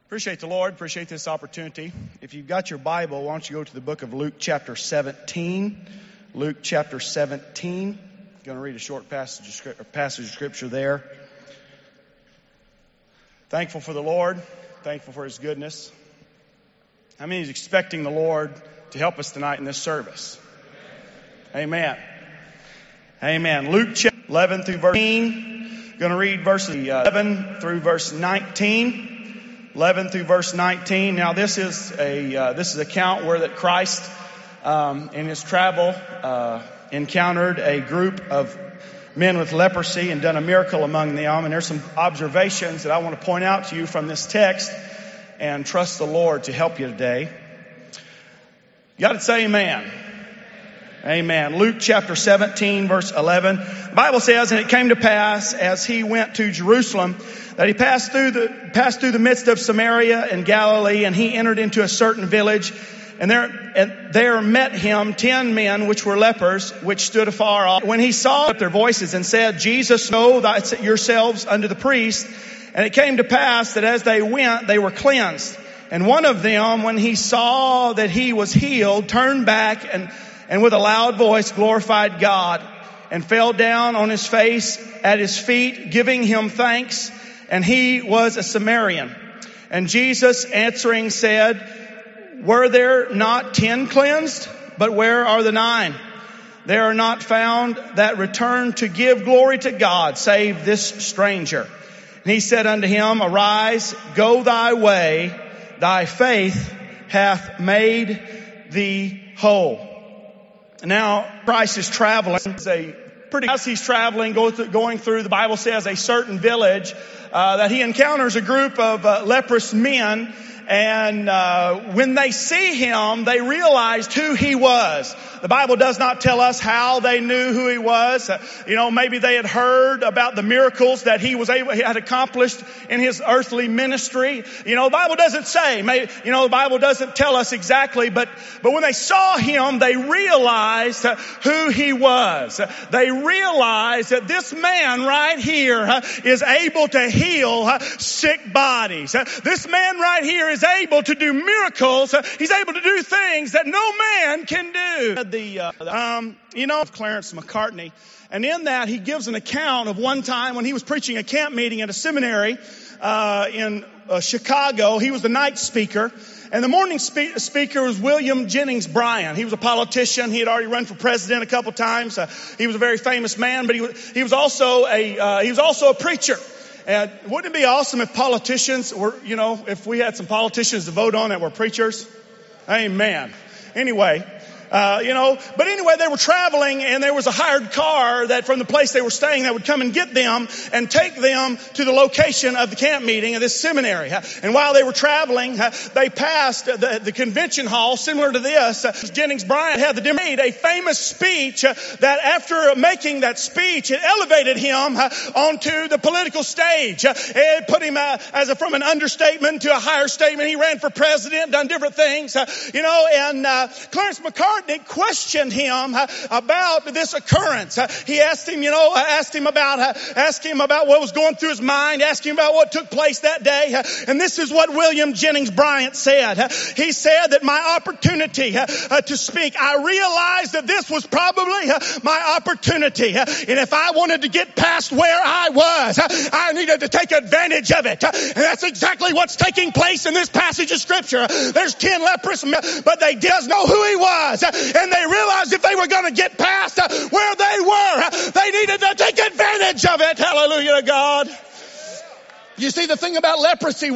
Appreciate the Lord. Appreciate this opportunity. If you've got your Bible, why don't you go to the book of Luke chapter 17. Luke chapter 17. I'm going to read a short passage of Scripture there. Thankful for the Lord. Thankful for His goodness. How many is expecting the Lord to help us tonight in this service? Amen. Amen. Luke chapter 11 through verse 19. Going to read verses 11 through verse 19. 11 through verse 19. Now this is an account where that Christ in his travel encountered a group of men with leprosy and done a miracle among them. And there's some observations that I want to point out to you from this text and trust the Lord to help you today. You got to say amen. Amen. Luke chapter 17 verse 11. The Bible says, "And it came to pass as he went to Jerusalem that he passed through the midst of Samaria and Galilee, and he entered into a certain village. And there met him 10 men which were lepers, which stood afar off. When he saw up their voices and said, Jesus, know yourselves unto the priest. And it came to pass that as they went, they were cleansed. And one of them, when he saw that he was healed, turned back and with a loud voice glorified God, and fell down on his face at his feet, giving him thanks. And he was a Samaritan. And Jesus answering said, Were there not 10 cleansed? But where are the 9? There are not found that return to give glory to God, save this stranger. And he said unto him, Arise, go thy way, thy faith hath made thee whole. Now, Christ is traveling. As he's traveling, going through, the Bible says, a certain village, that he encounters a group of leprous men. And when they see him, they realized who he was. The Bible does not tell us how they knew who he was. Maybe they had heard about the miracles that he had accomplished in his earthly ministry. The Bible doesn't say. The Bible doesn't tell us exactly. But when they saw him, they realized who he was. They realized that this man right here is able to heal sick bodies. This man right here is able to do miracles. He's able to do things that no man can do. Of Clarence McCartney. And in that, he gives an account of one time when he was preaching a camp meeting at a seminary in Chicago. He was the night speaker. And the morning speaker was William Jennings Bryan. He was a politician. He had already run for president a couple times. He was a very famous man, but he was also a preacher. And wouldn't it be awesome if politicians were, if we had some politicians to vote on that were preachers? Amen. Anyway, but anyway, they were traveling, and there was a hired car that from the place they were staying that would come and get them and take them to the location of the camp meeting of this seminary. And while they were traveling, they passed the convention hall similar to this. Jennings Bryan had made a famous speech that after making that speech, it elevated him onto the political stage. It put him from an understatement to a higher statement. He ran for president, done different things, and Clarence McCartney questioned him about this occurrence. He asked him about what was going through his mind, asked him about what took place that day. And this is what William Jennings Bryan said. He said that my opportunity to speak, I realized that this was probably my opportunity. And if I wanted to get past where I was, I needed to take advantage of it. And that's exactly what's taking place in this passage of Scripture. There's 10 leprous men, but they didn't know who he was. And they realized if they were going to get past where they were, they needed to take advantage of it. Hallelujah to God. You see, the thing about leprosy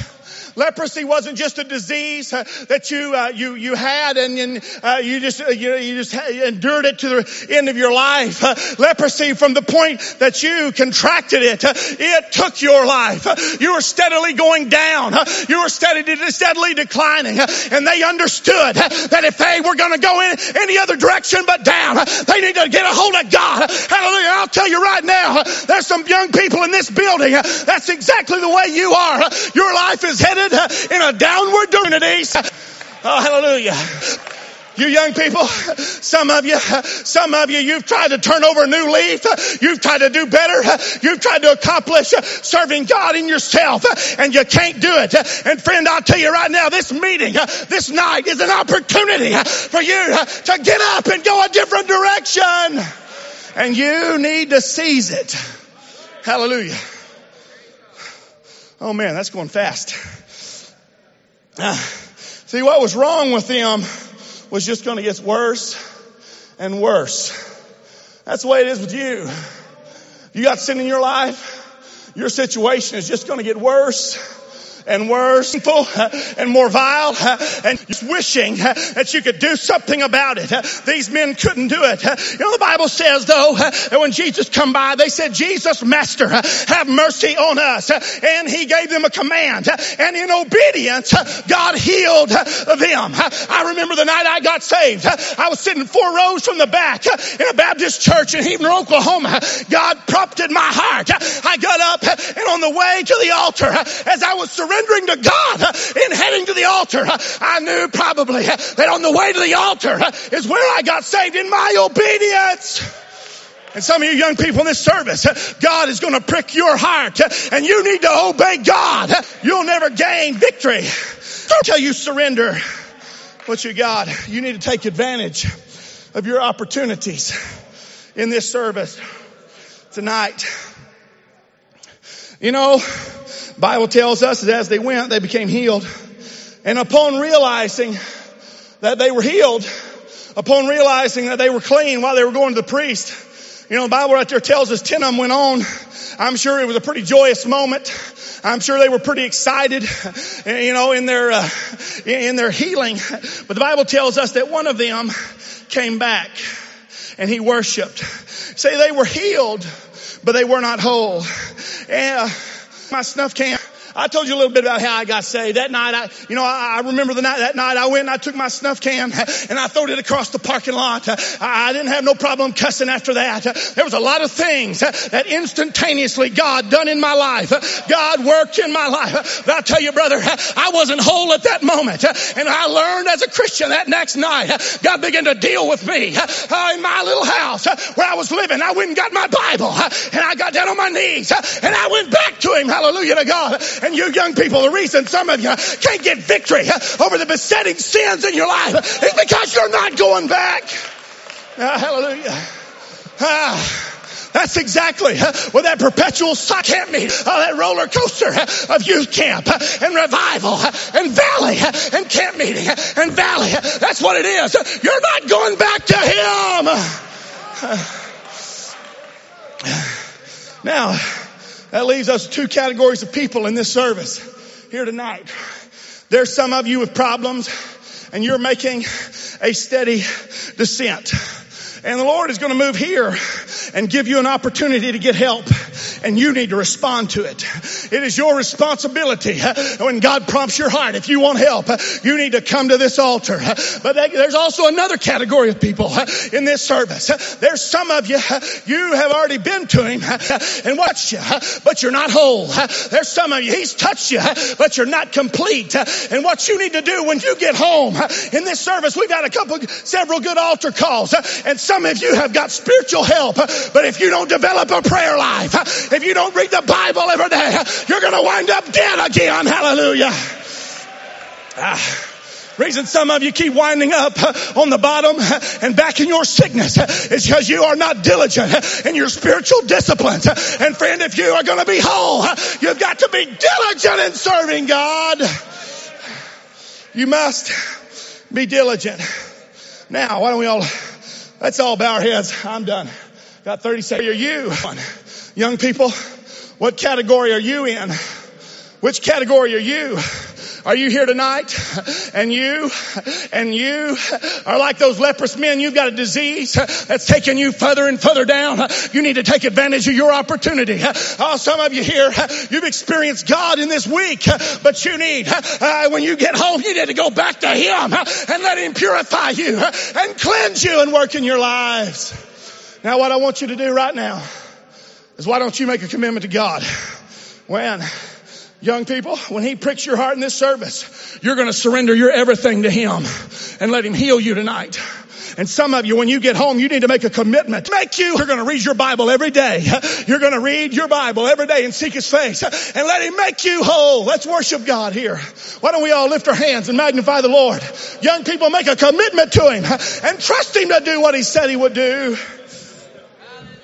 wasn't just a disease that you had and you just endured it to the end of your life. Leprosy, from the point that you contracted it took your life. You were steadily going down. You were steadily declining. And they understood that if they were going to go in any other direction but down, they needed to get a hold of God. Hallelujah. I'll tell you right now, there's some young people in this building. That's exactly the way you are. Your life is headed in a downward journey. Oh, hallelujah. You young people, some of you, you've tried to turn over a new leaf. You've tried to do better. You've tried to accomplish serving God in yourself, and you can't do it. And friend, I'll tell you right now, this meeting, this night is an opportunity for you to get up and go a different direction. And you need to seize it. Hallelujah. Oh man, that's going fast. See, what was wrong with them was just going to get worse and worse. That's the way it is with you. You got sin in your life, your situation is just going to get worse and worse and more vile, and just wishing that you could do something about it. These men couldn't do it. You know, the Bible says though, that when Jesus come by, they said, Jesus, Master, have mercy on us. And he gave them a command, and in obedience, God healed them. I remember the night I got saved. I was sitting 4 rows from the back in a Baptist church in Heaven, Oklahoma. God prompted my heart. I got up, and on the way to the altar, as I was surrendering to God in heading to the altar, I knew probably that on the way to the altar is where I got saved in my obedience. And some of you young people in this service, God is going to prick your heart, and you need to obey God. You'll never gain victory until you surrender what you got. You need to take advantage of your opportunities in this service tonight. You know, Bible tells us that as they went, they became healed. And upon realizing that they were healed, upon realizing that they were clean while they were going to the priest, you know, the Bible right there tells us 10 of them went on. I'm sure it was a pretty joyous moment. I'm sure they were pretty excited, you know, in their healing. But the Bible tells us that one of them came back and he worshiped. Say they were healed, but they were not whole. And my snuff can. I told you a little bit about how I got saved. That night, I remember that night I went and I took my snuff can and I throwed it across the parking lot. I didn't have no problem cussing after that. There was a lot of things that instantaneously God done in my life. God worked in my life. But I'll tell you, brother, I wasn't whole at that moment. And I learned as a Christian that next night, God began to deal with me in my little house where I was living. I went and got my Bible and I got down on my knees and I went back to Him. Hallelujah to God. And you young people, the reason some of you can't get victory over the besetting sins in your life is because you're not going back. Hallelujah. That's exactly what that perpetual camp means. That roller coaster of youth camp and revival and valley and camp meeting and valley. That's what it is. You're not going back to Him. Now, that leaves us 2 categories of people in this service here tonight. There's some of you with problems and you're making a steady descent. And the Lord is going to move here and give you an opportunity to get help. And you need to respond to it. It is your responsibility. When God prompts your heart, if you want help, you need to come to this altar. But there's also another category of people in this service. There's some of you, you have already been to Him and watched you, but you're not whole. There's some of you, He's touched you, but you're not complete. And what you need to do when you get home in this service, we've got several good altar calls. And some of you have got spiritual help, but if you don't develop a prayer life, if you don't read the Bible every day, you're going to wind up dead again. Hallelujah. Reason some of you keep winding up on the bottom and back in your sickness is because you are not diligent in your spiritual disciplines. And friend, if you are going to be whole, you've got to be diligent in serving God. You must be diligent. Now, why don't we let's all bow our heads. I'm done. Got 30 seconds. Are you, young people, what category are you in? Which category are you? Are you here tonight and you are like those leprous men? You've got a disease that's taking you further and further down. You need to take advantage of your opportunity. Oh, some of you here, you've experienced God in this week, but you need, when you get home, you need to go back to Him and let Him purify you and cleanse you and work in your lives. Now, what I want you to do right now is why don't you make a commitment to God? When Young people, when he pricks your heart in this service, you're going to surrender your everything to him and let him heal you tonight. And some of you, when you get home, you need to make a commitment. You're going to read your Bible every day. You're going to read your Bible every day and seek his face and let him make you whole. Let's worship God here. Why don't we all lift our hands and magnify the Lord? Young people, make a commitment to him and trust him to do what he said he would do.